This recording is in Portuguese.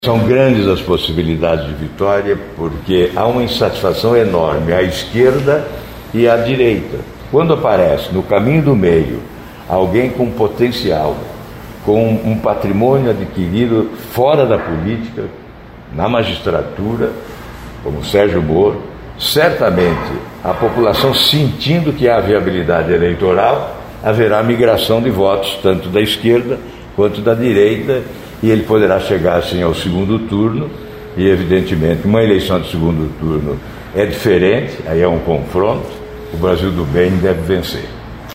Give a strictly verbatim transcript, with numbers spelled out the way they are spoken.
São grandes as possibilidades de vitória, porque há uma insatisfação enorme à esquerda e à direita. Quando aparece no caminho do meio alguém com potencial, com um patrimônio adquirido fora da política, na magistratura, como Sérgio Moro, certamente a população, sentindo que há viabilidade eleitoral, haverá migração de votos, tanto da esquerda quanto da direita, e ele poderá chegar assim ao segundo turno, e evidentemente uma eleição de segundo turno é diferente, aí é um confronto, o Brasil do bem deve vencer.